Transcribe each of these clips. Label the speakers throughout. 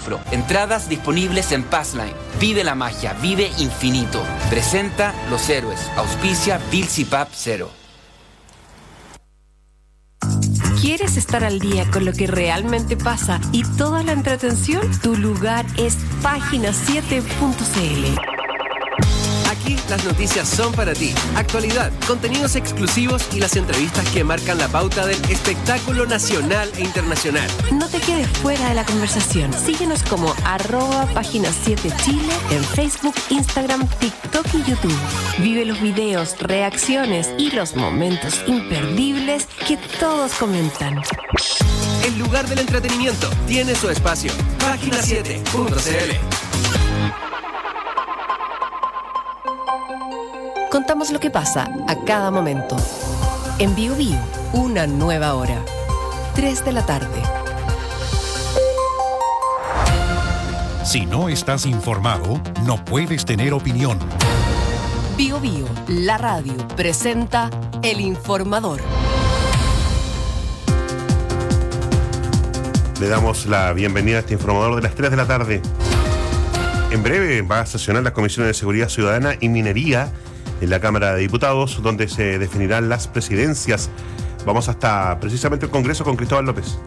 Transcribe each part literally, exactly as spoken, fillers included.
Speaker 1: Afro. Entradas disponibles en Passline. Vive la magia, vive infinito. Presenta Los Héroes. Auspicia Bills y Pap Cero.
Speaker 2: ¿Quieres estar al día con lo que realmente pasa y toda la entretención? Tu lugar es página siete punto c l.
Speaker 3: Aquí las noticias son para ti. Actualidad, contenidos exclusivos y las entrevistas que marcan la pauta del espectáculo nacional e internacional.
Speaker 2: No te quedes fuera de la conversación. Síguenos como arroba página siete Chile en Facebook, Instagram, TikTok y YouTube. Vive los videos, reacciones y los momentos imperdibles que todos comentan.
Speaker 3: El lugar del entretenimiento tiene su espacio. página siete punto c l.
Speaker 2: Contamos lo que pasa a cada momento. En Bio Bio, una nueva hora. tres de la tarde.
Speaker 4: Si no estás informado, no puedes tener opinión.
Speaker 2: Bio Bio, la radio, presenta El Informador.
Speaker 5: Le damos la bienvenida a este informador de las tres de la tarde. En breve va a sesionar las comisiones de Seguridad Ciudadana y Minería en la Cámara de Diputados, donde se definirán las presidencias. Vamos hasta precisamente el Congreso con Cristóbal López.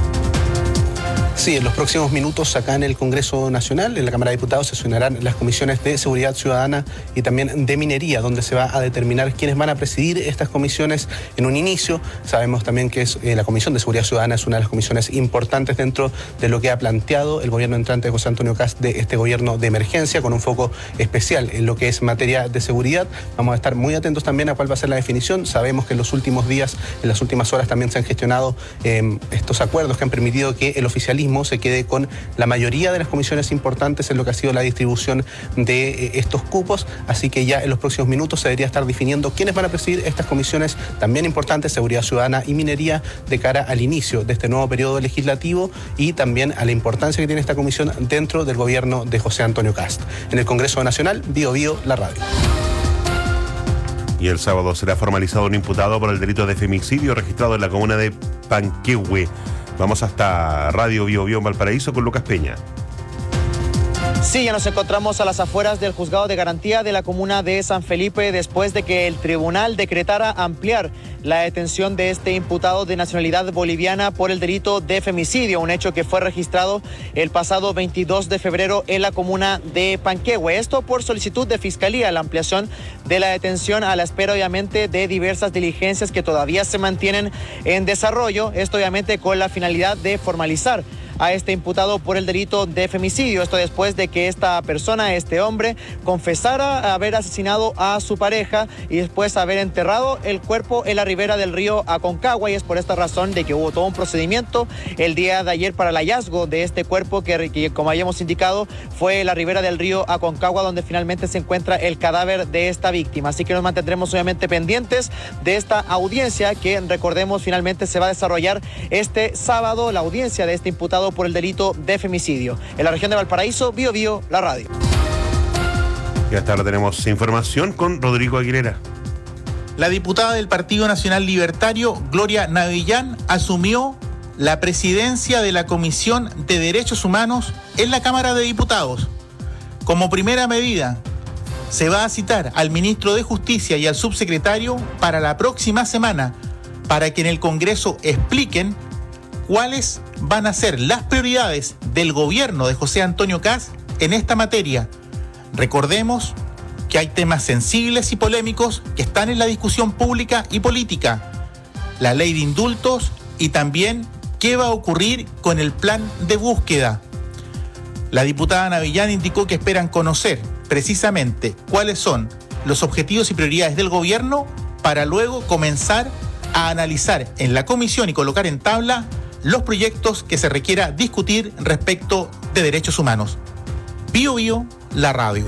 Speaker 6: Sí, en los próximos minutos acá en el Congreso Nacional, en la Cámara de Diputados, sesionarán las comisiones de Seguridad Ciudadana y también de Minería, donde se va a determinar quiénes van a presidir estas comisiones en un inicio. Sabemos también que es, eh, la Comisión de Seguridad Ciudadana es una de las comisiones importantes dentro de lo que ha planteado el gobierno entrante de José Antonio Kast de este gobierno de emergencia, con un foco especial en lo que es materia de seguridad. Vamos a estar muy atentos también a cuál va a ser la definición. Sabemos que en los últimos días, en las últimas horas también se han gestionado eh, estos acuerdos que han permitido que el oficialismo se quede con la mayoría de las comisiones importantes en lo que ha sido la distribución de eh, estos cupos, así que ya en los próximos minutos se debería estar definiendo quiénes van a presidir estas comisiones también importantes, Seguridad Ciudadana y Minería, de cara al inicio de este nuevo periodo legislativo y también a la importancia que tiene esta comisión dentro del gobierno de José Antonio Kast. En el Congreso Nacional, Bio Bio, la radio.
Speaker 5: Y el sábado será formalizado un imputado por el delito de femicidio registrado en la comuna de Panquehue. Vamos hasta Radio Bio Bio en Valparaíso con Lucas Peña.
Speaker 7: Sí, ya nos encontramos a las afueras del Juzgado de Garantía de la comuna de San Felipe después de que el tribunal decretara ampliar la detención de este imputado de nacionalidad boliviana por el delito de femicidio, un hecho que fue registrado el pasado veintidós de febrero en la comuna de Panquehue. Esto por solicitud de Fiscalía, la ampliación de la detención a la espera obviamente de diversas diligencias que todavía se mantienen en desarrollo, esto obviamente con la finalidad de formalizar a este imputado por el delito de femicidio. Esto después de que esta persona, este hombre, confesara haber asesinado a su pareja y después haber enterrado el cuerpo en la ribera del río Aconcagua, y es por esta razón de que hubo todo un procedimiento el día de ayer para el hallazgo de este cuerpo que, que como habíamos indicado, fue en la ribera del río Aconcagua, donde finalmente se encuentra el cadáver de esta víctima. Así que nos mantendremos obviamente pendientes de esta audiencia que, recordemos, finalmente se va a desarrollar este sábado, la audiencia de este imputado por el delito de femicidio. En la región de Valparaíso, Bio Bio, la radio.
Speaker 5: Y hasta ahora tenemos información con Rodrigo Aguilera.
Speaker 8: La diputada del Partido Nacional Libertario, Gloria Navillán, asumió la presidencia de la Comisión de Derechos Humanos en la Cámara de Diputados. Como primera medida, se va a citar al ministro de Justicia y al subsecretario para la próxima semana para que en el Congreso expliquen cuáles van a ser las prioridades del gobierno de José Antonio Kast en esta materia. Recordemos que hay temas sensibles y polémicos que están en la discusión pública y política. La ley de indultos y también qué va a ocurrir con el plan de búsqueda. La diputada Navillán indicó que esperan conocer precisamente cuáles son los objetivos y prioridades del gobierno para luego comenzar a analizar en la comisión y colocar en tabla los proyectos que se requiera discutir respecto de derechos humanos. Bio Bio, la radio.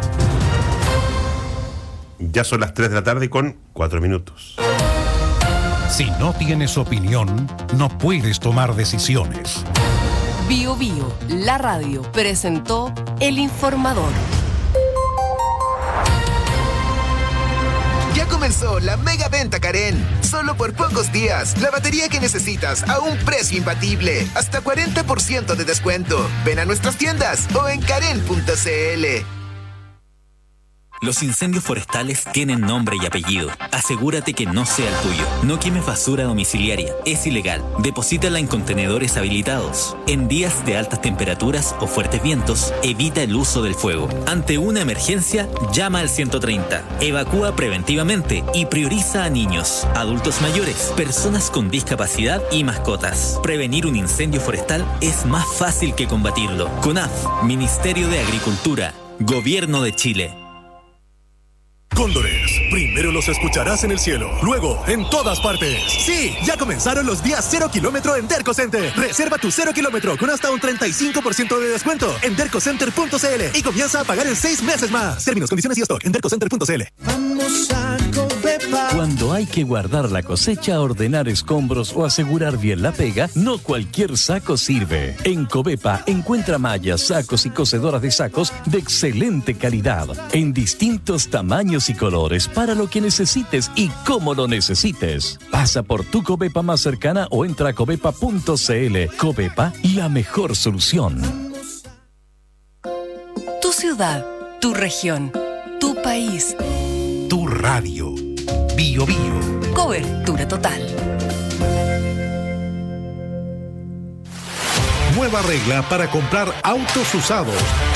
Speaker 5: Ya son las tres de la tarde con cuatro minutos.
Speaker 4: Si no tienes opinión, no puedes tomar decisiones.
Speaker 2: Bio Bio, la radio, presentó El Informador.
Speaker 3: Ya
Speaker 9: comenzó la mega venta Karen. Solo por pocos días, la batería que necesitas a un precio imbatible. Hasta cuarenta por ciento de descuento. Ven a nuestras tiendas o en karen punto c l.
Speaker 10: Los incendios forestales tienen nombre y apellido. Asegúrate que no sea el tuyo. No quemes basura domiciliaria. Es ilegal. Deposítala en contenedores habilitados. En días de altas temperaturas o fuertes vientos, evita el uso del fuego. Ante una emergencia, llama al ciento treinta. Evacúa preventivamente y prioriza a niños, adultos mayores, personas con discapacidad y mascotas. Prevenir un incendio forestal es más fácil que combatirlo. CONAF, Ministerio de Agricultura, Gobierno de Chile.
Speaker 11: Cóndores, primero los escucharás en el cielo, luego en todas partes. Sí, ya comenzaron los días cero kilómetro en Derco Center. Reserva tu cero kilómetro con hasta un treinta y cinco por ciento de descuento en derco center punto c l y comienza a pagar en seis meses más. Términos, condiciones y stock en derco center punto c l.
Speaker 12: Vamos a Covepa. Cuando hay que guardar la cosecha, ordenar escombros o asegurar bien la pega, no cualquier saco sirve. En Covepa encuentra mallas, sacos y cosedoras de sacos de excelente calidad, en distintos tamaños y colores para lo que necesites y cómo lo necesites. Pasa por tu Covepa más cercana o entra a covepa punto c l. Covepa, la mejor solución.
Speaker 2: Tu ciudad, tu región, tu país.
Speaker 4: Tu radio. Bio Bio.
Speaker 2: Cobertura total.
Speaker 4: Nueva regla para comprar autos usados.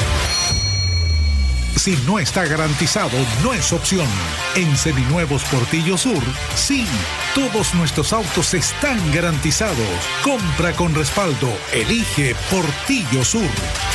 Speaker 4: Si no está garantizado, no es opción. En Seminuevos Portillo Sur, sí, todos nuestros autos están garantizados. Compra con respaldo. Elige Portillo Sur.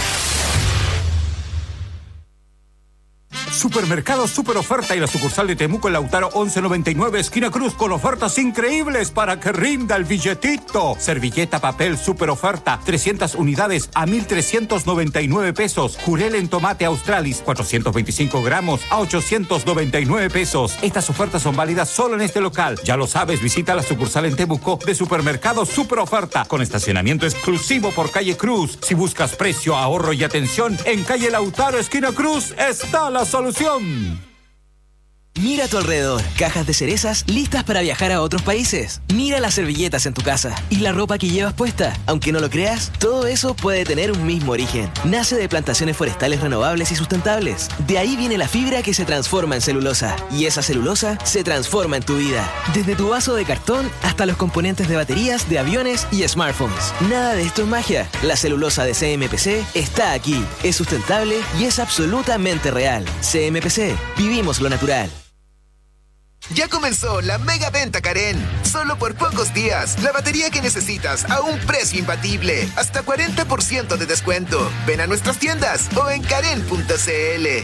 Speaker 13: Supermercado Super Oferta y la sucursal de Temuco en Lautaro once noventa y nueve, esquina Cruz, con ofertas increíbles para que rinda el billetito. Servilleta papel Super Oferta, trescientas unidades a mil trescientos noventa y nueve pesos. Jurel en tomate Australis, cuatrocientos veinticinco gramos a ochocientos noventa y nueve pesos. Estas ofertas son válidas solo en este local. Ya lo sabes, visita la sucursal en Temuco de Supermercado Super Oferta, con estacionamiento exclusivo por calle Cruz. Si buscas precio, ahorro y atención, en calle Lautaro, esquina Cruz, está la solución.
Speaker 14: Mira a tu alrededor, cajas de cerezas listas para viajar a otros países. Mira las servilletas en tu casa y la ropa que llevas puesta. Aunque no lo creas, todo eso puede tener un mismo origen. Nace de plantaciones forestales renovables y sustentables. De ahí viene la fibra que se transforma en celulosa. Y esa celulosa se transforma en tu vida. Desde tu vaso de cartón hasta los componentes de baterías, de aviones y smartphones. Nada de esto es magia. La celulosa de C M P C está aquí. Es sustentable y es absolutamente real. C M P C. Vivimos lo natural.
Speaker 9: Ya comenzó la mega venta Karen. Solo por pocos días, la batería que necesitas a un precio imbatible. Hasta cuarenta por ciento de descuento. Ven a nuestras tiendas o en karen punto c l.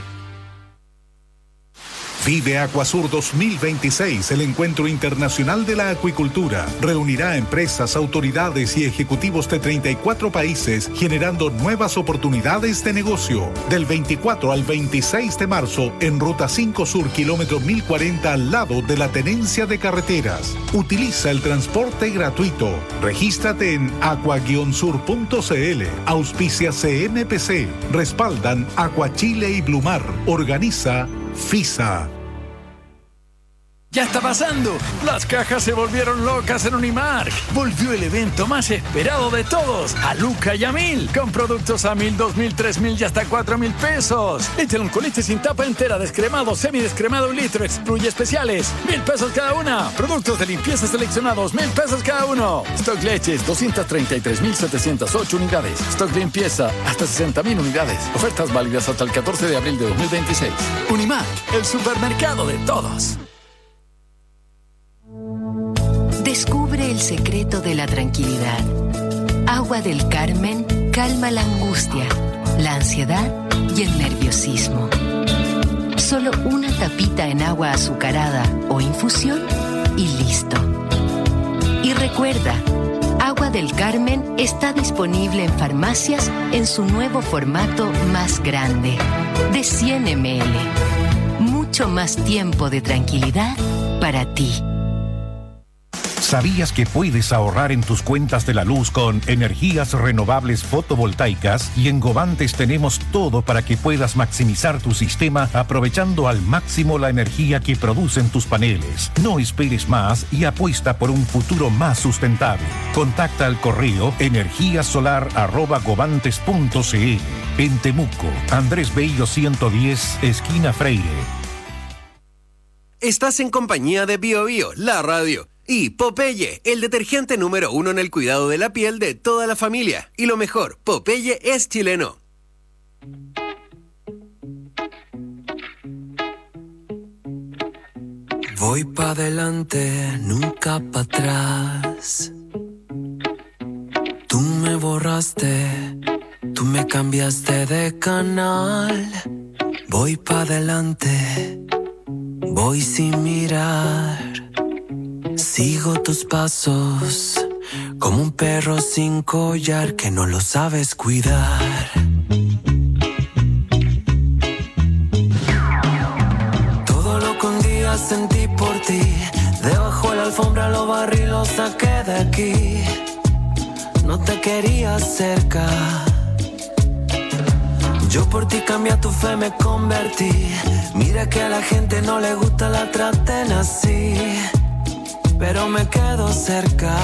Speaker 4: Vive Acuasur dos mil veintiséis, el encuentro internacional de la acuicultura. Reunirá empresas, autoridades y ejecutivos de treinta y cuatro países, generando nuevas oportunidades de negocio. Del veinticuatro al veintiséis de marzo, en Ruta cinco Sur, kilómetro mil cuarenta, al lado de la Tenencia de Carreteras. Utiliza el transporte gratuito. Regístrate en aqua guion sur punto c l. Auspicia C M P C. Respaldan Acuachile y Blumar. Organiza FISA.
Speaker 15: ¡Ya está pasando! Las cajas se volvieron locas en Unimark. Volvió el evento más esperado de todos, a Luca y a Mil, con productos a mil, dos mil, tres mil y hasta cuatro mil pesos. Leche con leche sin tapa entera, descremado, semidescremado un litro, excluye especiales, mil pesos cada una. Productos de limpieza seleccionados, mil pesos cada uno. Stock leches, doscientas treinta y tres mil setecientas ocho unidades. Stock limpieza, hasta sesenta mil unidades. Ofertas válidas hasta el catorce de abril de dos mil veintiséis. Unimark, el supermercado de todos.
Speaker 2: Descubre el secreto de la tranquilidad. Agua del Carmen calma la angustia, la ansiedad y el nerviosismo. Solo una tapita en agua azucarada o infusión y listo. Y recuerda, Agua del Carmen está disponible en farmacias en su nuevo formato más grande, de cien mililitros. Mucho más tiempo de tranquilidad para ti.
Speaker 16: ¿Sabías que puedes ahorrar en tus cuentas de la luz con energías renovables fotovoltaicas? Y en Govantes tenemos todo para que puedas maximizar tu sistema aprovechando al máximo la energía que producen tus paneles. No esperes más y apuesta por un futuro más sustentable. Contacta al correo energíasolar arroba govantes punto cl. En Temuco, Andrés Bello ciento diez, esquina Freire.
Speaker 3: Estás en compañía de Bio Bio, la radio. Y Popeye, el detergente número uno en el cuidado de la piel de toda la familia. Y lo mejor, Popeye es chileno.
Speaker 17: Voy pa' adelante, nunca pa' atrás. Tú me borraste, tú me cambiaste de canal. Voy pa' adelante, voy sin mirar. Sigo tus pasos, como un perro sin collar que no lo sabes cuidar. Todo lo que un día sentí por ti, debajo de la alfombra lo barrí y lo saqué de aquí. No te quería cerca, yo por ti cambié a tu fe, me convertí. Mira que a la gente no le gusta la traten así, pero me quedo cerca.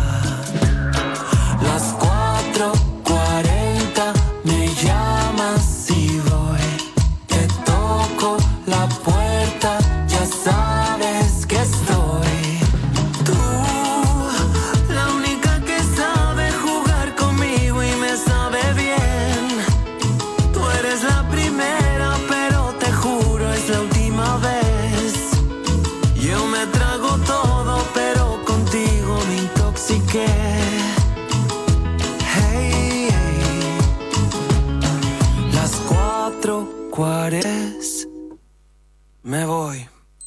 Speaker 17: Las cuatro cuarenta me llamas y voy. Te toco la puerta, ya sabes que estoy. Tú, la única que sabe jugar conmigo y me sabe bien. Tú eres la primera, pero te juro es la última vez. Yo me trago todo, pero contigo me intoxiqué. Hey, hey. Las cuatro cuares me voy.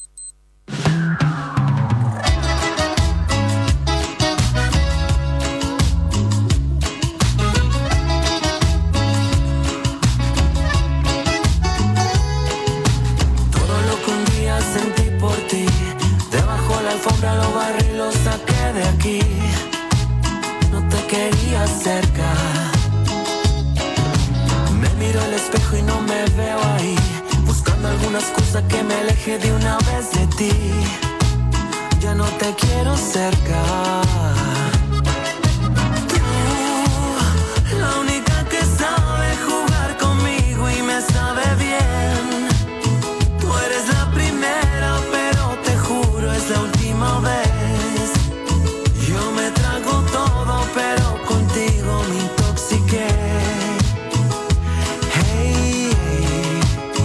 Speaker 17: Todo lo que un día sentí por ti, debajo de la alfombra lo barrí y lo saqué de aquí. No te quería cerca, me miro al espejo y no me veo ahí, buscando alguna excusa que me aleje de una vez de ti. Ya no te quiero cerca. Tú, la única que sabe jugar conmigo y me sabe bien. Tú eres la primera, pero te juro es la última vez. Yo me trago todo, pero contigo me intoxiqué. Hey, hey.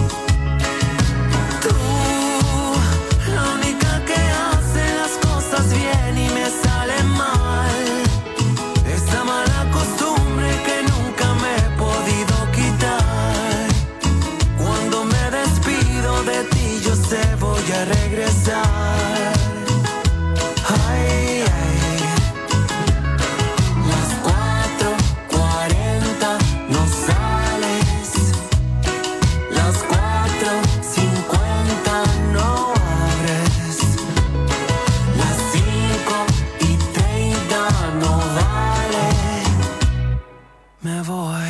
Speaker 17: Tú, la única que hace las cosas bien y me sale mal. Esta mala costumbre que nunca me he podido quitar. Cuando me despido de ti yo sé voy a regresar. Ay, ay. Las cuatro cuarenta no sales. Las cuatro cincuenta no abres. Las cinco y treinta no vale. Me voy.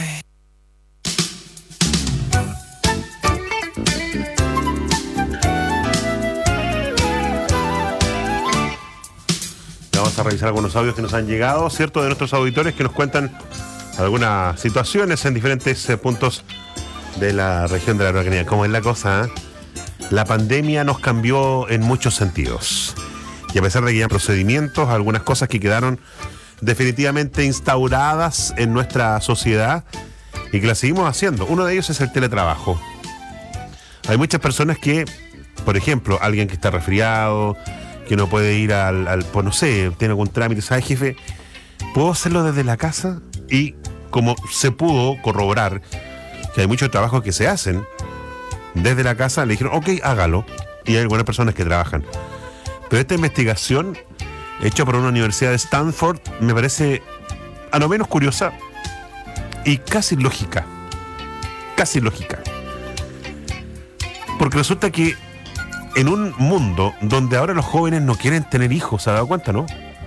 Speaker 5: Vamos a revisar algunos audios que nos han llegado, ¿cierto? De nuestros auditores que nos cuentan algunas situaciones en diferentes eh, puntos de la región de la Araucanía. ¿Cómo es la cosa? ¿Eh? La pandemia nos cambió en muchos sentidos. Y a pesar de que hay procedimientos, algunas cosas que quedaron definitivamente instauradas en nuestra sociedad y que las seguimos haciendo. Uno de ellos es el teletrabajo. Hay muchas personas que, por ejemplo, alguien que está resfriado, que no puede ir al, al pues no sé, tiene algún trámite, ¿sabes, jefe? ¿Puedo hacerlo desde la casa? Y como se pudo corroborar que hay muchos trabajos que se hacen desde la casa, le dijeron, ok, hágalo. Y hay algunas personas que trabajan. Pero esta investigación, hecha por una universidad de Stanford, me parece a lo menos curiosa y casi lógica. Casi lógica. Porque resulta que en un mundo donde ahora los jóvenes no quieren tener hijos, ¿se ha dado cuenta, no?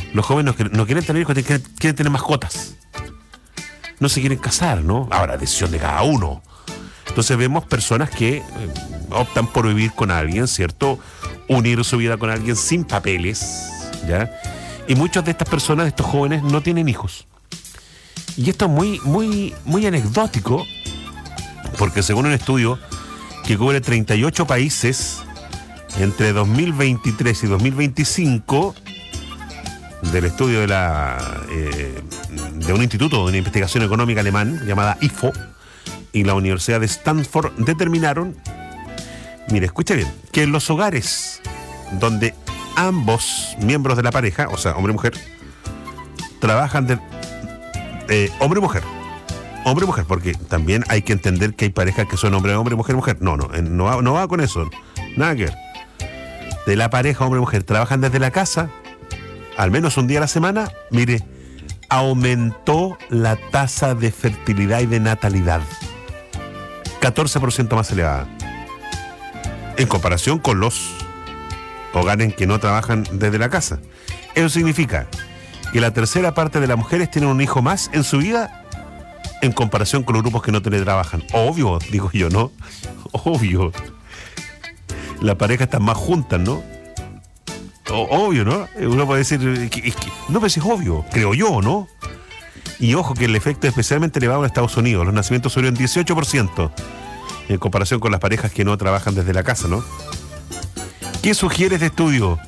Speaker 5: Los jóvenes no, no quieren tener hijos, quieren, quieren tener mascotas. No se quieren casar, ¿no? Ahora, decisión de cada uno. Entonces vemos personas que eh, optan por vivir con alguien, ¿cierto? Unir su vida con alguien sin papeles, ¿ya? Y muchas de estas personas, de estos jóvenes, no tienen hijos. Y esto es muy, muy, muy anecdótico, porque según un estudio que cubre treinta y ocho países entre dos mil veintitrés y dos mil veinticinco, del estudio de la eh, de un instituto de una investigación económica alemán llamada I F O y la Universidad de Stanford, determinaron, mire, escuche bien, que en los hogares donde ambos miembros de la pareja, o sea, hombre y mujer, trabajan de eh, hombre y mujer, hombre y mujer, porque también hay que entender que hay parejas que son hombre, hombre, mujer, mujer. No, no, no va, no va con eso, nada que ver. De la pareja hombre y mujer trabajan desde la casa, al menos un día a la semana, mire, aumentó la tasa de fertilidad y de natalidad. catorce por ciento más elevada. En comparación con los hogares que no trabajan desde la casa. Eso significa que la tercera parte de las mujeres tienen un hijo más en su vida en comparación con los grupos que no teletrabajan. Obvio, digo yo, ¿no? Obvio. Las parejas están más juntas, ¿no? Obvio, ¿no? Uno puede decir, que, que, no, pero es obvio, creo yo, ¿no? Y ojo que el efecto es especialmente elevado en Estados Unidos. Los nacimientos subieron dieciocho por ciento en comparación con las parejas que no trabajan desde la casa, ¿no? ¿Qué sugiere este estudio?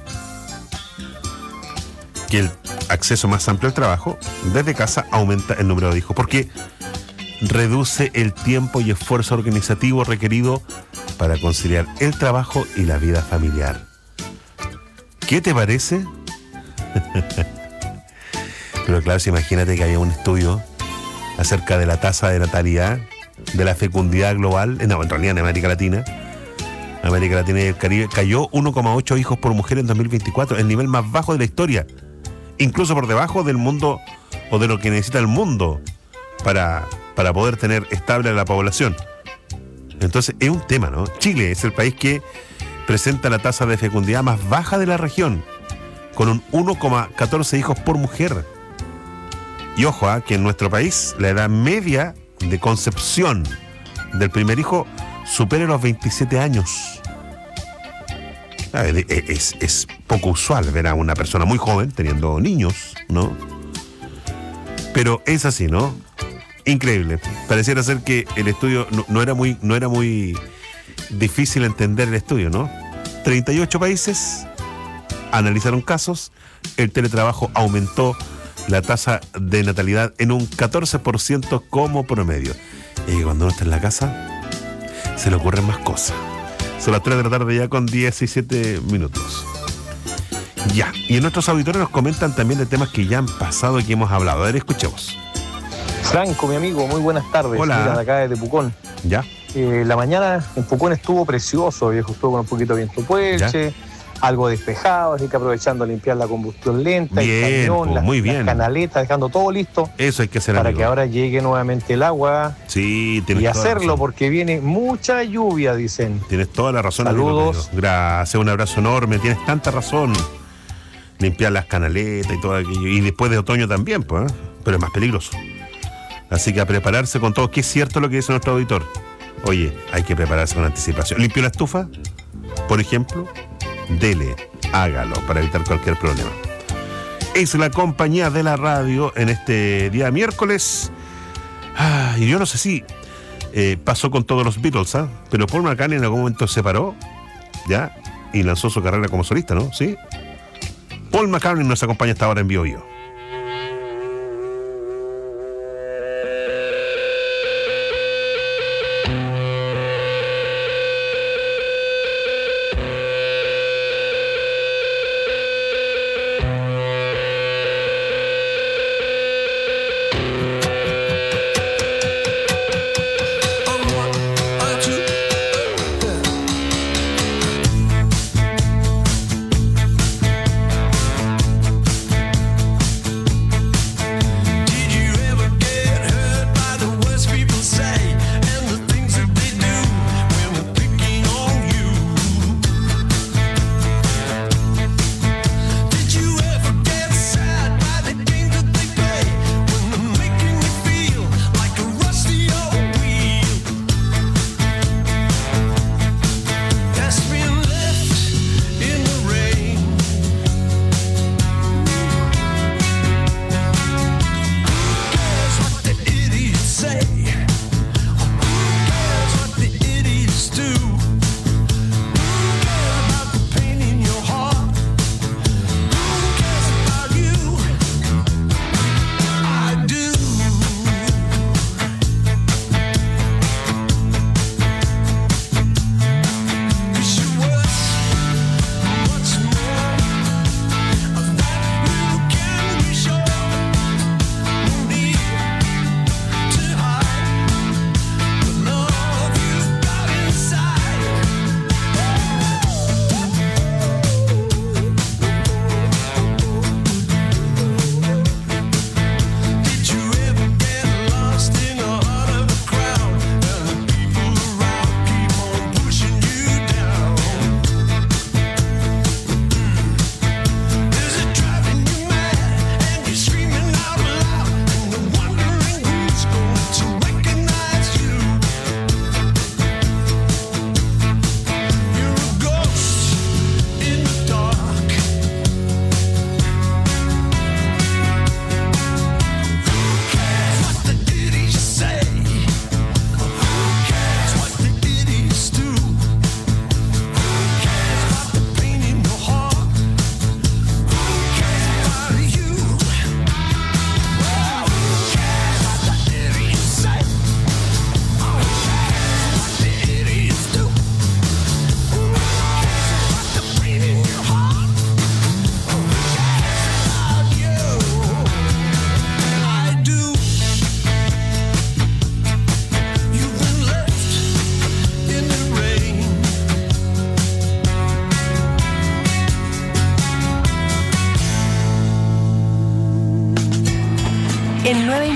Speaker 5: Que el acceso más amplio al trabajo desde casa aumenta el número de hijos, porque reduce el tiempo y esfuerzo organizativo requerido para conciliar el trabajo y la vida familiar. ¿Qué te parece? Pero claro, si imagínate que había un estudio acerca de la tasa de natalidad, de la fecundidad global, no, en realidad en América Latina, América Latina y el Caribe, cayó uno coma ocho hijos por mujer en dos mil veinticuatro, el nivel más bajo de la historia, incluso por debajo del mundo o de lo que necesita el mundo para, para poder tener estable a la población. Entonces es un tema, ¿no? Chile es el país que presenta la tasa de fecundidad más baja de la región, con un uno coma catorce hijos por mujer. Y ojo, ¿eh? que en nuestro país la edad media de concepción del primer hijo supera los veintisiete años. Es, es poco usual ver a una persona muy joven teniendo niños, ¿no? Pero es así, ¿no? Increíble. Pareciera ser que el estudio no, no era muy, no era muy difícil entender el estudio, ¿no? treinta y ocho países analizaron casos, el teletrabajo aumentó la tasa de natalidad en un catorce por ciento como promedio. Y cuando uno está en la casa, se le ocurren más cosas. Son las tres de la tarde ya con diecisiete minutos. Ya, y en nuestros auditores nos comentan también de temas que ya han pasado y que hemos hablado. A ver, escuchemos.
Speaker 18: Franco, mi amigo, muy buenas tardes.
Speaker 5: Hola.
Speaker 18: Mira, de acá desde Pucón.
Speaker 5: Ya.
Speaker 18: Eh, la mañana en Pucón estuvo precioso, viejo, estuvo con un poquito de viento puelche, algo despejado, así que aprovechando a limpiar la combustión lenta,
Speaker 5: bien,
Speaker 18: el camión,
Speaker 5: pues,
Speaker 18: las,
Speaker 5: muy bien.
Speaker 18: las canaletas, dejando todo listo.
Speaker 5: Eso hay que hacer,
Speaker 18: para
Speaker 5: amigo.
Speaker 18: que ahora llegue nuevamente el agua.
Speaker 5: Sí, tienes
Speaker 18: y
Speaker 5: toda la
Speaker 18: hacerlo
Speaker 5: razón.
Speaker 18: porque viene mucha lluvia, dicen.
Speaker 5: Tienes toda la razón.
Speaker 18: Saludos.
Speaker 5: Amigo. Gracias, un abrazo enorme. Tienes tanta razón. Limpiar las canaletas y todo aquello. Y después de otoño también, pues, ¿eh? Pero es más peligroso. Así que a prepararse con todo, que es cierto lo que dice nuestro auditor. Oye, hay que prepararse con anticipación. ¿Limpió la estufa? Por ejemplo, dele, hágalo para evitar cualquier problema. Es la compañía de la radio en este día miércoles. Ah, y yo no sé si eh, pasó con todos los Beatles, ¿ah? Pero Paul McCartney en algún momento se paró, ¿ya? Y lanzó su carrera como solista, ¿no? ¿Sí? Paul McCartney nos acompaña hasta ahora en Bio Bio.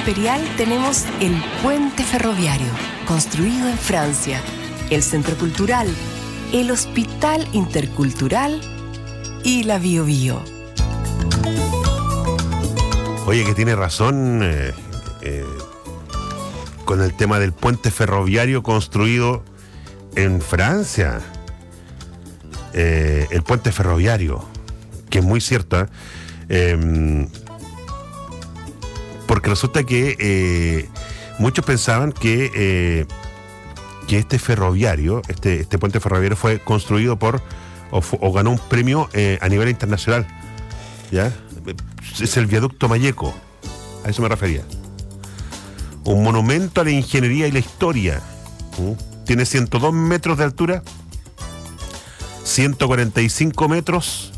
Speaker 2: Imperial tenemos el Puente Ferroviario, construido en Francia, el Centro Cultural, el Hospital Intercultural y la Bio Bio.
Speaker 5: Oye, que tiene razón eh, eh, con el tema del puente ferroviario construido en Francia. Eh, el puente ferroviario, que es muy cierto, ¿eh? Eh, porque resulta que eh, muchos pensaban que eh, que este ferroviario, este, este puente ferroviario fue construido por o, o ganó un premio eh, a nivel internacional, ¿ya? Es el viaducto Malleco, a eso me refería. Un monumento a la ingeniería y la historia. ¿Mm? Tiene ciento dos metros de altura, ciento cuarenta y cinco metros,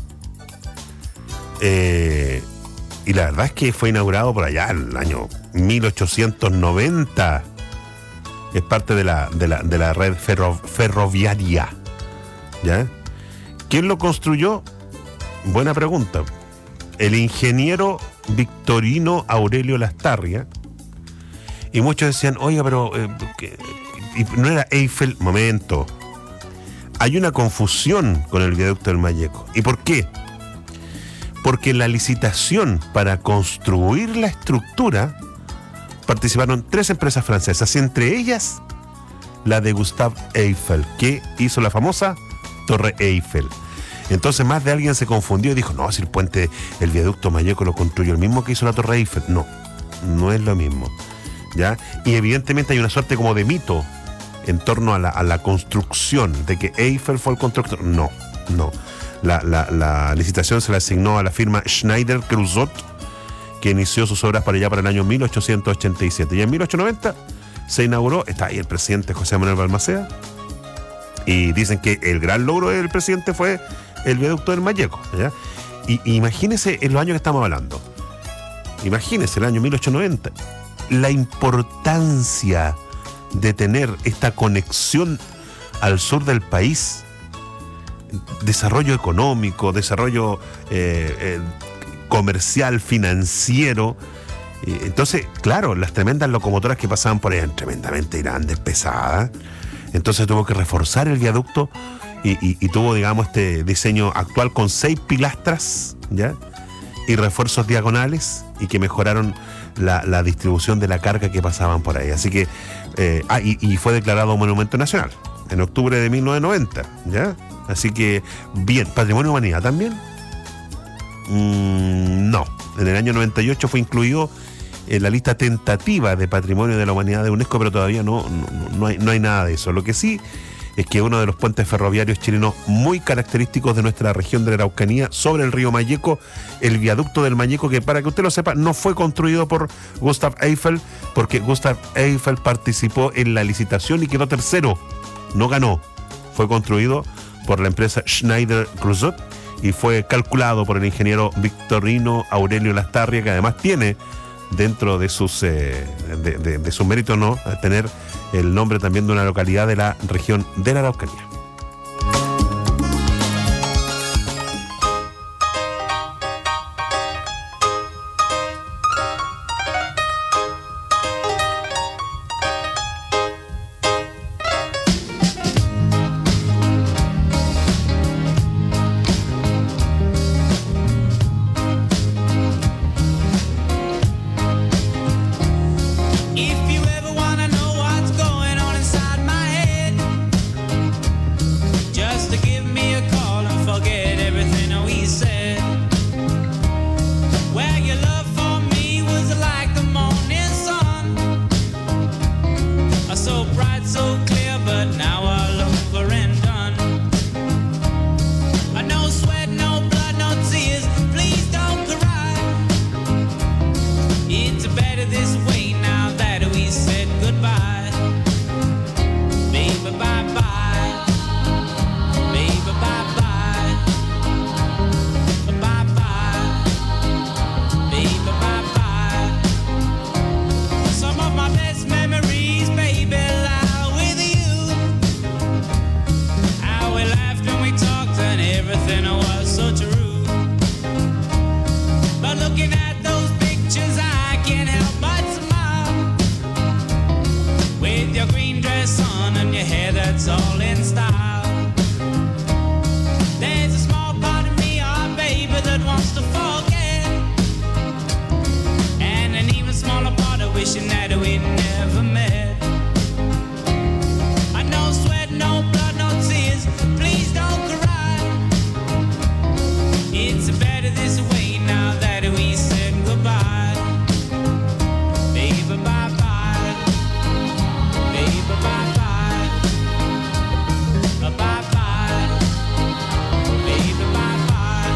Speaker 5: eh, y la verdad es que fue inaugurado por allá en el año mil ochocientos noventa. Es parte de la, de la, de la red ferro, ferroviaria, ¿ya? ¿Quién lo construyó? Buena pregunta. El ingeniero Victorino Aurelio Lastarria. Y muchos decían, oiga, pero eh, que, y no era Eiffel. Momento. Hay una confusión con el viaducto del Malleco. ¿Y por qué? Porque en la licitación para construir la estructura participaron tres empresas francesas, entre ellas la de Gustave Eiffel, que hizo la famosa Torre Eiffel. Entonces más de alguien se confundió y dijo, no, si el puente, el viaducto Malleco lo construyó el mismo que hizo la Torre Eiffel. No, no es lo mismo, ¿ya? Y evidentemente hay una suerte como de mito en torno a la, a la construcción, de que Eiffel fue el constructor. No, no. La, la, la licitación se le asignó a la firma Schneider Cruzot, que inició sus obras para allá para el año mil ochocientos ochenta y siete. Y en mil ochocientos noventa se inauguró, está ahí el presidente José Manuel Balmaceda, y dicen que el gran logro del presidente fue el viaducto del Malleco, ¿ya? Y, y imagínense en los años que estamos hablando. Imagínense el año mil ochocientos noventa. La importancia de tener esta conexión al sur del país. Desarrollo económico, desarrollo eh, eh, comercial, financiero. Entonces, claro, las tremendas locomotoras que pasaban por ahí eran tremendamente grandes, pesadas. Entonces tuvo que reforzar el viaducto y, y, y tuvo, digamos, este diseño actual con seis pilastras, ¿ya? Y refuerzos diagonales, y que mejoraron la, la distribución de la carga que pasaban por ahí. Así que, eh, ah, y, y fue declarado Monumento Nacional en octubre de mil novecientos noventa, ¿ya? Así que, bien, ¿Patrimonio de Humanidad también? Mm, no, en el año noventa y ocho fue incluido en la lista tentativa de Patrimonio de la Humanidad de UNESCO, pero todavía no, no, no, hay, no hay nada de eso. Lo que sí es que uno de los puentes ferroviarios chilenos muy característicos de nuestra región de la Araucanía, sobre el río Malleco, el viaducto del Malleco, que para que usted lo sepa, no fue construido por Gustave Eiffel, porque Gustave Eiffel participó en la licitación y quedó tercero, no ganó. Fue construido por la empresa Schneider Cruzot y fue calculado por el ingeniero Victorino Aurelio Lastarria, que además tiene dentro de sus eh, de, de, de sus méritos, no, a tener el nombre también de una localidad de la región de la Araucanía.
Speaker 17: that's all in style. There's a small part of me, oh baby, that wants to forget, and an even smaller part of wishing that we never met. I know sweat, no blood, no tears, please don't cry. It's better this way now that we said goodbye. Baby, bye-bye. Baby, bye-bye. Bye-bye. Baby, bye-bye.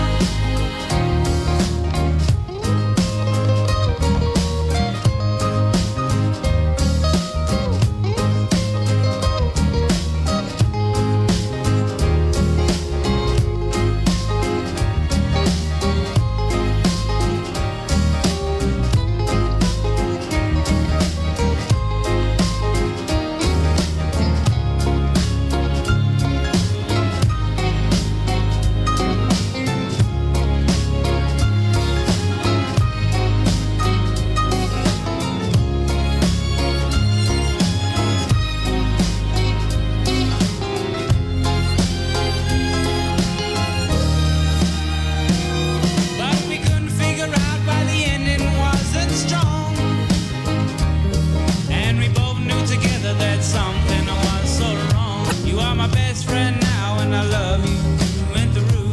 Speaker 17: But we couldn't figure out why the ending wasn't strong, and we both knew together that something was so wrong. You are my best friend now, and I love you through and through.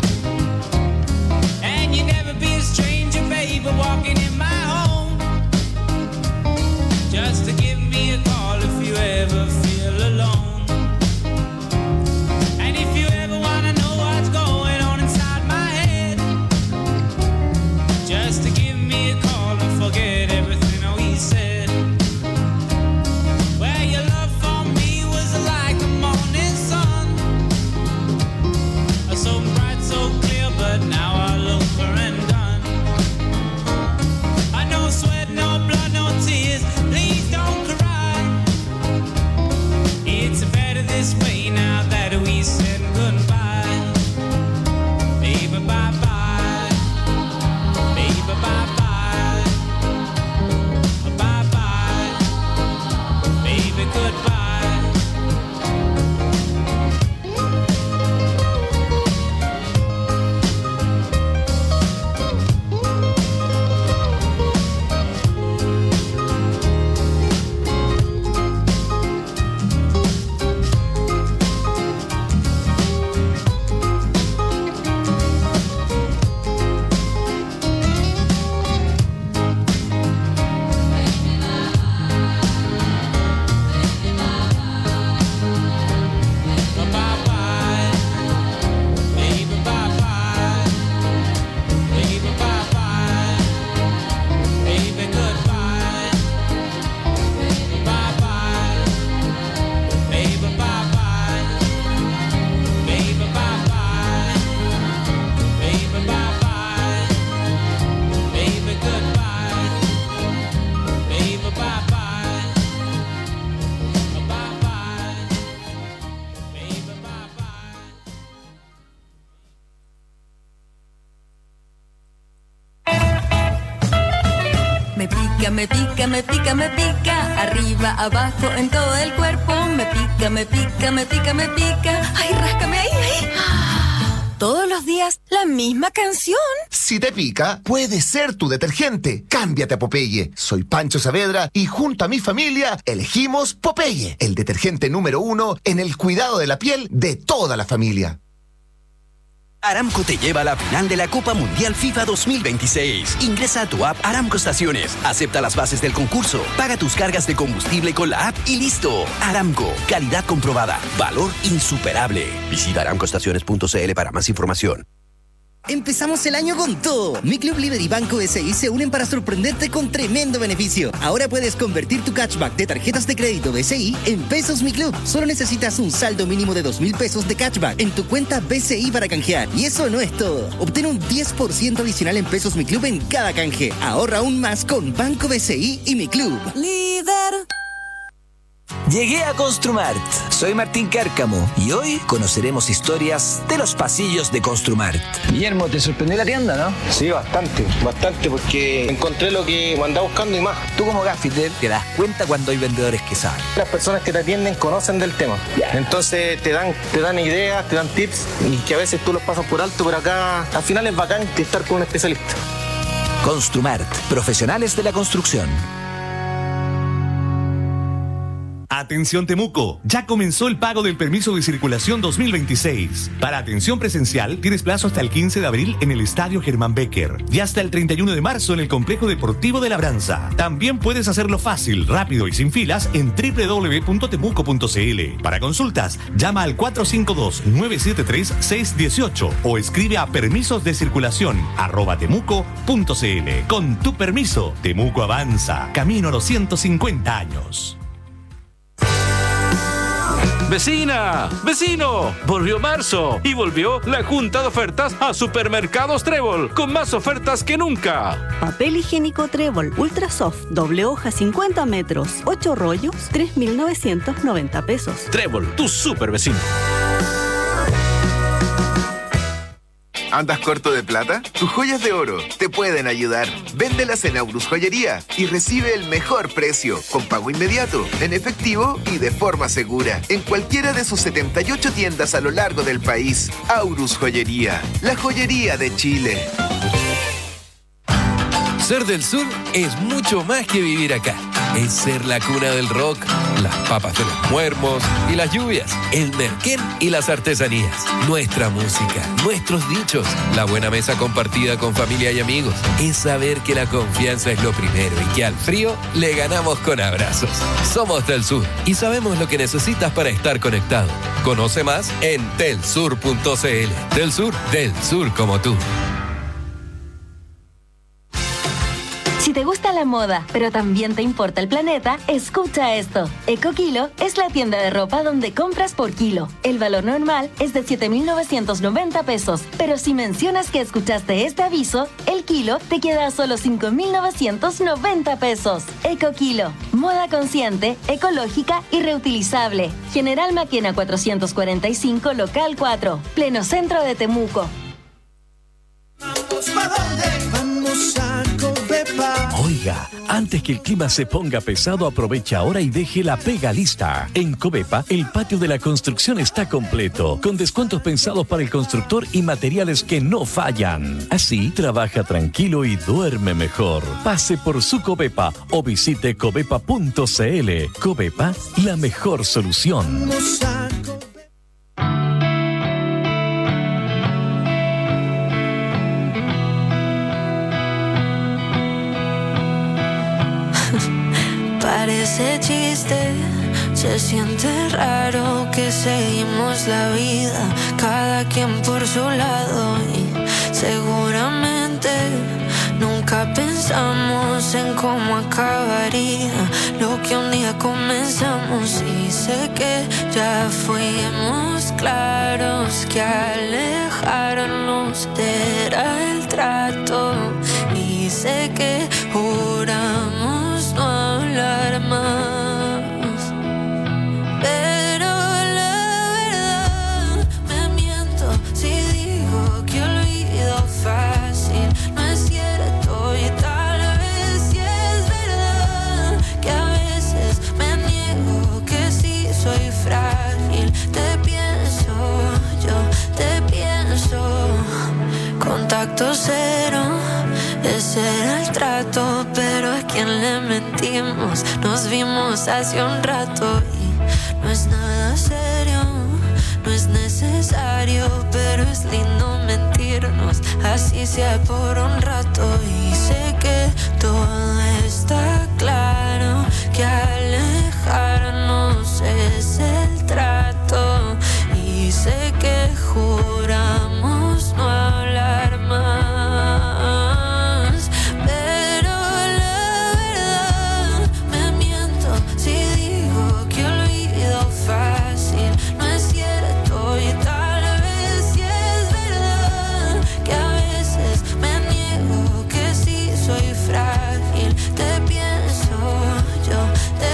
Speaker 17: And you never be a stranger, baby, walking in my home. Just to give me a call if you ever feel alone. And if you ever wanna know what's going on inside my head, just to give me a call and forget everything we said. Well, your love for me was like the morning sun, so bright, so clear, but now I look for and done. I no sweat, no blood, no tears, please don't cry. It's better this way now that we said goodbye. Baby, bye-bye. Baby, bye-bye. Bye-bye. Baby, goodbye. Bye-bye. Baby, bye-bye. Baby, bye-bye. Baby, goodbye. Bye-bye. Baby, bye-bye. Baby, bye-bye. Baby, bye-bye. Baby, goodbye. Baby, bye-bye. Bye-bye. Baby, bye-bye.
Speaker 19: Me pica, me pica, me pica, me pica. Arriba, abajo, en todo el cuerpo. Me pica, me pica, me pica, me pica. Ay, ráscame ahí, ahí. Todos los días la misma canción.
Speaker 9: Si te pica, puede ser tu detergente. Cámbiate a Popeye. Soy Pancho Saavedra y junto a mi familia elegimos Popeye, el detergente número uno en el cuidado de la piel de toda la familia.
Speaker 20: Aramco te lleva a la final de la Copa Mundial FIFA dos mil veintiséis. Ingresa a tu app Aramco Estaciones, acepta las bases del concurso, paga tus cargas de combustible con la app y listo. Aramco, calidad comprobada, valor insuperable. Visita aramcoestaciones punto c l para más información.
Speaker 21: Empezamos el año con todo. Mi Club Libre y Banco B C I se unen para sorprenderte con tremendo beneficio. Ahora puedes convertir tu cashback de tarjetas de crédito B C I en pesos Mi Club. Solo necesitas un saldo mínimo de dos mil pesos de cashback en tu cuenta B C I para canjear. Y eso no es todo. Obtén un diez por ciento adicional en pesos Mi Club en cada canje. Ahorra aún más con Banco B C I y Mi Club.
Speaker 19: Líder.
Speaker 1: Llegué a Construmart. Soy Martín Cárcamo y hoy conoceremos historias de los pasillos de Construmart.
Speaker 22: Guillermo, ¿te sorprendió la tienda, no?
Speaker 23: Sí, bastante, bastante, porque encontré lo que andaba buscando y más.
Speaker 1: Tú como gaffiter te das cuenta cuando hay vendedores que saben.
Speaker 23: Las personas que te atienden conocen del tema. Entonces te dan, te dan ideas, te dan tips y que a veces tú los pasas por alto, pero acá al final es bacán estar con un especialista.
Speaker 1: Construmart, profesionales de la construcción.
Speaker 24: Atención Temuco, ya comenzó el pago del permiso de circulación dos mil veintiséis. Para atención presencial, tienes plazo hasta el quince de abril en el Estadio Germán Becker y hasta el treinta y uno de marzo en el Complejo Deportivo de Labranza. También puedes hacerlo fácil, rápido y sin filas en doble u doble u doble u punto temuco punto c l. Para consultas, llama al cuatro cinco dos, nueve siete tres, seis uno ocho o escribe a permisosdecirculación arroba temuco punto c l. Con tu permiso, Temuco avanza, camino a los ciento cincuenta años.
Speaker 25: ¡Vecina! ¡Vecino! Volvió marzo y volvió la junta de ofertas a Supermercados Trébol, con más ofertas que nunca.
Speaker 26: Papel higiénico Trébol Ultra Soft, doble hoja cincuenta metros, ocho rollos, tres mil novecientos noventa pesos.
Speaker 25: Trébol, tu super vecino.
Speaker 9: ¿Andas corto de plata? Tus joyas de oro te pueden ayudar. Véndelas en Aurus Joyería y recibe el mejor precio, con pago inmediato, en efectivo y de forma segura. En cualquiera de sus setenta y ocho tiendas a lo largo del país. Aurus Joyería, la joyería de Chile.
Speaker 27: Ser del sur es mucho más que vivir acá. Es ser la cuna del rock, las papas de los muermos y las lluvias, el merquén y las artesanías, nuestra música, nuestros dichos, la buena mesa compartida con familia y amigos. Es saber que la confianza es lo primero y que al frío le ganamos con abrazos. Somos del sur y sabemos lo que necesitas para estar conectado. Conoce más en telsur punto c l. Del sur, del sur como tú.
Speaker 28: Si te gusta la moda, pero también te importa el planeta, escucha esto. EcoKilo es la tienda de ropa donde compras por kilo. El valor normal es de siete mil novecientos noventa pesos, pero si mencionas que escuchaste este aviso, el kilo te queda a solo cinco mil novecientos noventa pesos. EcoKilo, moda consciente, ecológica y reutilizable. General Maquena cuatrocientos cuarenta y cinco, local cuatro, pleno centro de Temuco.
Speaker 17: ¿Vamos pa' dónde? Vamos a Covepa.
Speaker 12: Oiga, antes que el clima se ponga pesado, aprovecha ahora y deje la pega lista. En Covepa, el patio de la construcción está completo, con descuentos pensados para el constructor y materiales que no fallan. Así, trabaja tranquilo y duerme mejor. Pase por su Covepa o visite covepa punto c l. Covepa, la mejor solución.
Speaker 17: Vamos a
Speaker 29: Parece chiste, se siente raro que seguimos la vida, cada quien por su lado y seguramente nunca pensamos en cómo acabaría lo que un día comenzamos y sé que ya fuimos claros que alejarnos era el trato y sé que juramos no hablar más, pero la verdad me miento si digo que olvido fácil, no es cierto y tal vez sí es verdad que a veces me niego que sí soy frágil, te pienso, yo te pienso, contacto cero. Ese era el trato, pero a quien le mentimos. Nos vimos hace un rato y no es nada serio, no es necesario, pero es lindo mentirnos, así sea por un rato. Y sé que todo está claro, que alejarnos es el trato. Y sé que juramos no hablar más. Te pienso, yo te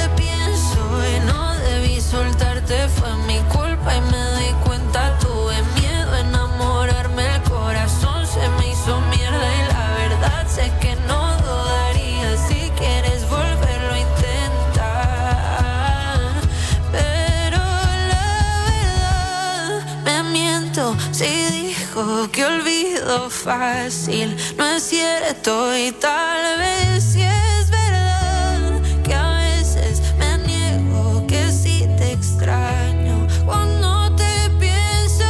Speaker 29: si dijo que olvido fácil no es cierto y tal vez si es verdad que a veces me niego que sí te extraño cuando te pienso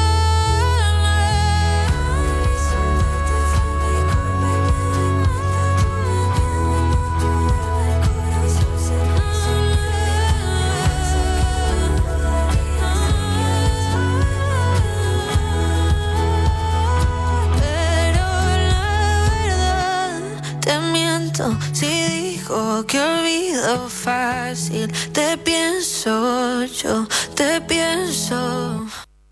Speaker 29: si dijo que olvido fácil, te pienso, yo te pienso.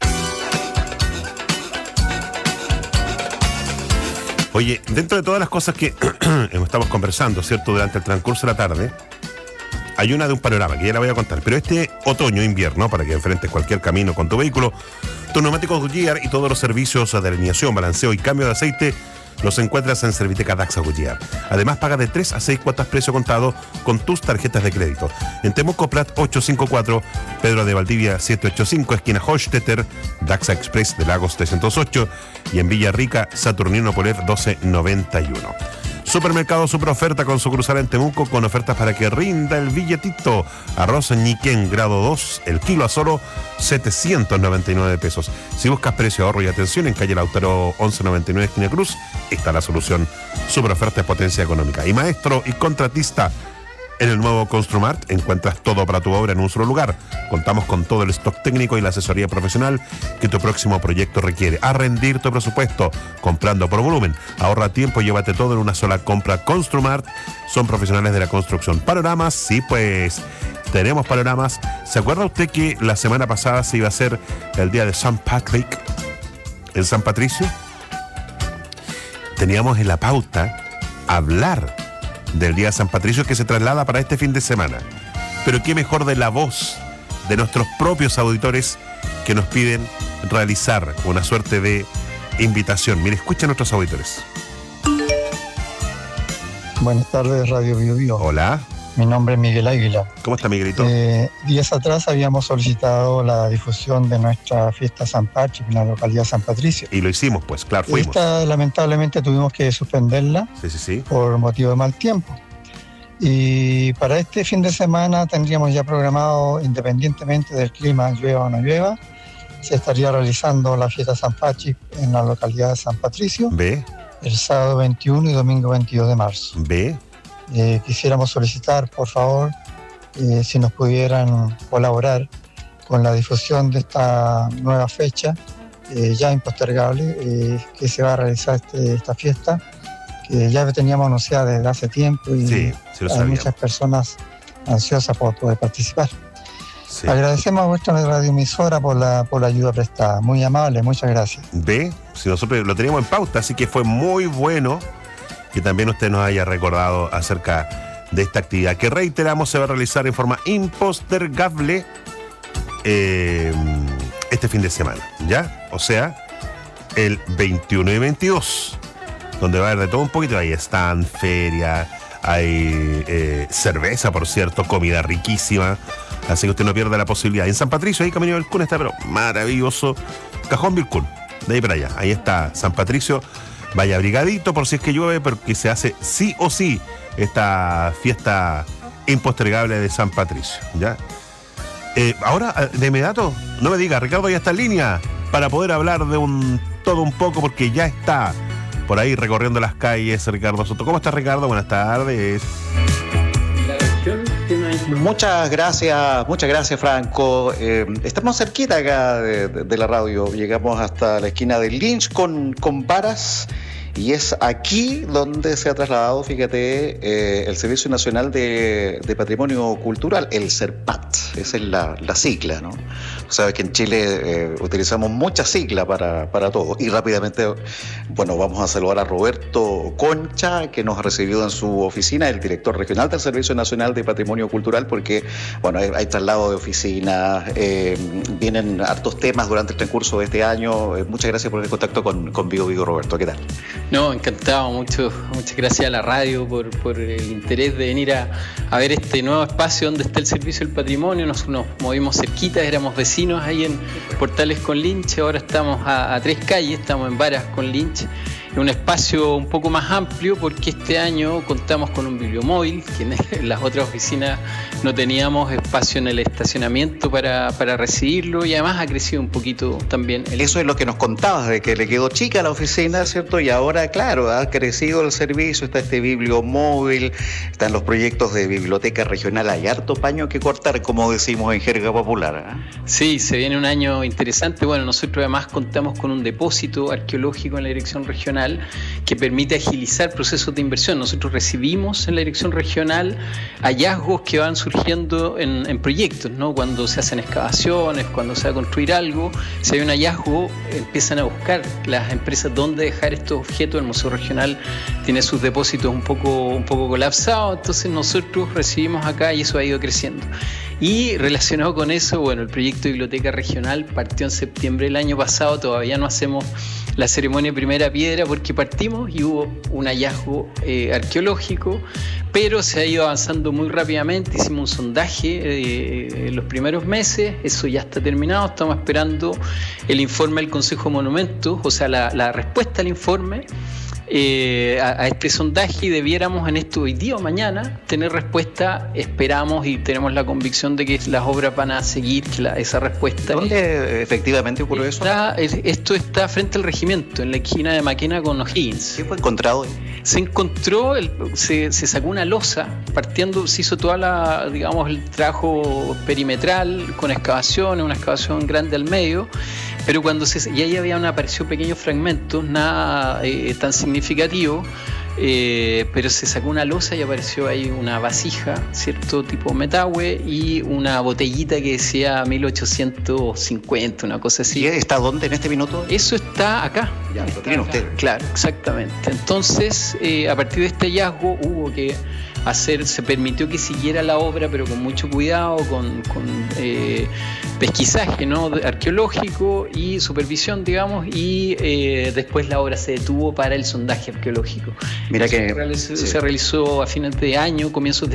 Speaker 5: Oye, dentro de todas las cosas que estamos conversando, ¿cierto?, durante el transcurso de la tarde, hay una de un panorama que ya la voy a contar, pero este otoño, invierno, para que enfrentes cualquier camino con tu vehículo, tus neumáticos Goodyear y todos los servicios de alineación, balanceo y cambio de aceite los encuentras en Serviteca Daxa Goodyear. Además, paga de tres a seis cuotas precio contado con tus tarjetas de crédito. En Temuco Prat ochocientos cincuenta y cuatro, Pedro de Valdivia setecientos ochenta y cinco, esquina Hochstetter, Daxa Express de Lagos trescientos ocho y en Villarrica, Saturnino Poler doce noventa y uno. Supermercado Super Oferta con sucursal en Temuco con ofertas para que rinda el billetito. Arroz Ñiquén grado dos, el kilo a solo setecientos noventa y nueve pesos. Si buscas precio, ahorro y atención, en calle Lautaro once noventa y nueve, esquina Cruz, está la solución. Super Oferta es potencia económica. Y maestro y contratista, en el nuevo Construmart encuentras todo para tu obra en un solo lugar. Contamos con todo el stock técnico y la asesoría profesional que tu próximo proyecto requiere. A rendir tu presupuesto comprando por volumen. Ahorra tiempo y llévate todo en una sola compra. Construmart son profesionales de la construcción. Panoramas, sí, pues tenemos panoramas. ¿Se acuerda usted que la semana pasada se iba a hacer el día de Saint Patrick en San Patricio? Teníamos en la pauta hablar del Día de San Patricio que se traslada para este fin de semana. Pero qué mejor de la voz de nuestros propios auditores que nos piden realizar una suerte de invitación. Mire, escucha a nuestros auditores.
Speaker 4: Buenas tardes, Radio Bio Bio.
Speaker 5: Hola.
Speaker 4: Mi nombre es Miguel Águila.
Speaker 5: ¿Cómo está, Miguelito?
Speaker 4: Eh, días atrás habíamos solicitado la difusión de nuestra fiesta San Patrick en la localidad de San Patricio.
Speaker 5: Y lo hicimos, pues, claro, fuimos.
Speaker 4: Esta, lamentablemente, tuvimos que suspenderla
Speaker 5: sí, sí, sí.
Speaker 4: por motivo de mal tiempo. Y para este fin de semana tendríamos ya programado, independientemente del clima, llueva o no llueva, se estaría realizando la fiesta San Patrick en la localidad de San Patricio.
Speaker 5: ¿Ve?
Speaker 4: El sábado veintiuno y domingo veintidós de marzo.
Speaker 5: ¿Ve?
Speaker 4: Eh, quisiéramos solicitar, por favor, eh, si nos pudieran colaborar con la difusión de esta nueva fecha, eh, ya impostergable, eh, que se va a realizar este, esta fiesta, que ya teníamos anunciada desde hace tiempo y
Speaker 5: sí, sí lo
Speaker 4: hay
Speaker 5: sabíamos.
Speaker 4: Muchas personas ansiosas por poder participar.
Speaker 5: Sí.
Speaker 4: Agradecemos a vuestra radioemisora por la, por la ayuda prestada. Muy amable, muchas gracias.
Speaker 5: ¿Ve? Si nosotros lo teníamos en pauta, así que fue muy bueno que también usted nos haya recordado acerca de esta actividad, que reiteramos se va a realizar en forma impostergable eh, este fin de semana, ¿ya? O sea, el veintiuno y veintidós, donde va a haber de todo un poquito. Ahí están feria, hay eh, cerveza, por cierto, comida riquísima, así que usted no pierde la posibilidad. En San Patricio, ahí Camino Vilcún está, pero maravilloso, Cajón Vilcún, de ahí para allá, ahí está San Patricio. Vaya abrigadito por si es que llueve, porque se hace sí o sí esta fiesta impostergable de San Patricio, ¿ya? Eh, ahora, de inmediato, no me diga, Ricardo ya está en línea para poder hablar de un todo un poco, porque ya está por ahí recorriendo las calles Ricardo Soto. ¿Cómo está, Ricardo? Buenas tardes.
Speaker 6: Muchas gracias, muchas gracias, Franco. Eh, estamos cerquita acá de, de, de la radio. Llegamos hasta la esquina del Lynch con, con Varas. Y es aquí donde se ha trasladado, fíjate, eh, el Servicio Nacional de, de Patrimonio Cultural, el SERPAT. Esa es la, la sigla, ¿no? Sabes que en Chile eh, utilizamos muchas siglas para, para todo. Y rápidamente, bueno, vamos a saludar a Roberto Concha, que nos ha recibido en su oficina, el director regional del Servicio Nacional de Patrimonio Cultural, porque, bueno, hay, hay traslado de oficinas, eh, vienen hartos temas durante el transcurso de este año. Eh, muchas gracias por el contacto con, con Vigo Vigo, Roberto. ¿Qué tal?
Speaker 3: No, encantado, mucho, muchas gracias a la radio por, por el interés de venir a, a ver este nuevo espacio donde está el Servicio del Patrimonio. Nos, nos movimos cerquita, éramos vecinos ahí en Portales con Lynch, ahora estamos a, a tres calles, estamos en Varas con Lynch. Un espacio un poco más amplio porque este año contamos con un bibliomóvil, que en las otras oficinas no teníamos espacio en el estacionamiento para, para recibirlo, y además ha crecido un poquito también. El...
Speaker 6: Eso es lo que nos contabas, de que le quedó chica la oficina, ¿cierto? Y ahora, claro, ha crecido el servicio, está este bibliomóvil, están los proyectos de biblioteca regional, hay harto paño que cortar, como decimos en jerga popular, ¿eh?
Speaker 3: Sí, se viene un año interesante. Bueno, nosotros además contamos con un depósito arqueológico en la dirección regional que permite agilizar procesos de inversión. Nosotros recibimos en la dirección regional hallazgos que van surgiendo en, en proyectos, ¿no? Cuando se hacen excavaciones, cuando se va a construir algo, si hay un hallazgo, empiezan a buscar las empresas dónde dejar estos objetos. El Museo Regional tiene sus depósitos un poco, un poco colapsados, entonces nosotros recibimos acá y eso ha ido creciendo. Y relacionado con eso, bueno, el proyecto de Biblioteca Regional partió en septiembre del año pasado, todavía no hacemos la ceremonia de primera piedra porque partimos y hubo un hallazgo eh, arqueológico, pero se ha ido avanzando muy rápidamente. Hicimos un sondaje eh, en los primeros meses, eso ya está terminado, estamos esperando el informe del Consejo de Monumentos, o sea, la, la respuesta al informe. Eh, a, a este sondaje, y debiéramos en esto hoy día o mañana tener respuesta. Esperamos y tenemos la convicción de que las obras van a seguir que la, esa respuesta.
Speaker 6: ¿Dónde efectivamente ocurrió
Speaker 3: está,
Speaker 6: eso?
Speaker 3: Esto está frente al regimiento, en la esquina de Maquena con O'Higgins.
Speaker 6: ¿Qué fue encontrado?
Speaker 3: Se encontró, el, se, se sacó una losa, partiendo, se hizo toda la, digamos, el trabajo perimetral con excavaciones, una excavación grande al medio, pero cuando se, y ahí habían aparecido pequeños fragmentos, nada eh, tan significativo, eh, pero se sacó una losa y apareció ahí una vasija, cierto tipo metahue, y una botellita que decía mil ochocientos cincuenta, una cosa así.
Speaker 6: ¿Y está dónde en este minuto?
Speaker 3: Eso está acá.
Speaker 6: Ya, lo tienen ustedes.
Speaker 3: Claro, exactamente. Entonces, eh, a partir de este hallazgo hubo que hacer, se permitió que siguiera la obra, pero con mucho cuidado, con, con eh, pesquisaje, ¿no?, arqueológico y supervisión, digamos, y eh, después la obra se detuvo para el sondaje arqueológico.
Speaker 6: Mira
Speaker 3: Eso
Speaker 6: que
Speaker 3: se realizó,
Speaker 6: sí.
Speaker 3: se realizó a fines de año, comienzos de